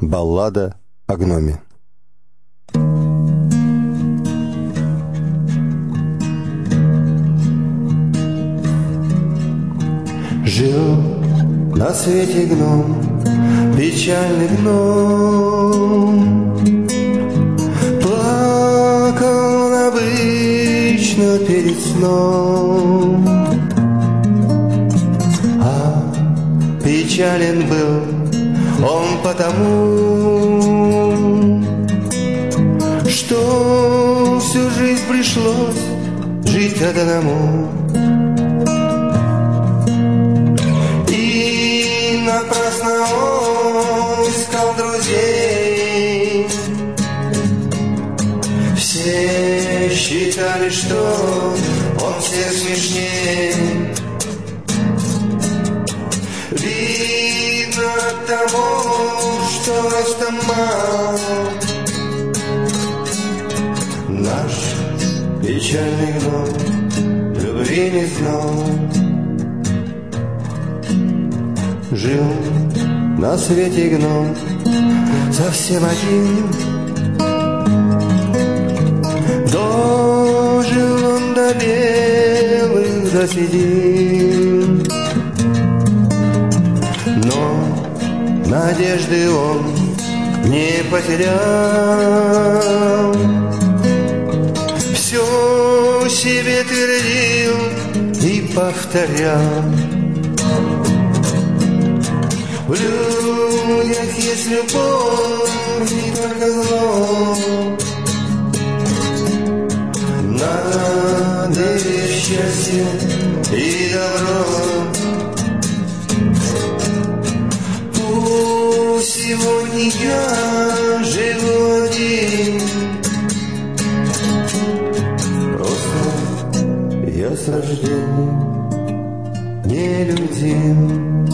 Баллада о гноме. Жил на свете гном, печальный гном. Плакал он обычно перед сном, а печален был он потому, что всю жизнь пришлось жить одному. И напрасно он искал друзей. Все считали, что он всех смешнее. Видно от того, что ростом мал, наш печальный гном любви не знал. Жил на свете гном совсем один. Дожил он до белых до седин, но надежды он не потерял. Все себе твердил и повторял: в людях есть любовь, не только зло. Надо верить в счастье и добро. Пусть сегодня я живу один, просто я с рождения нелюдим.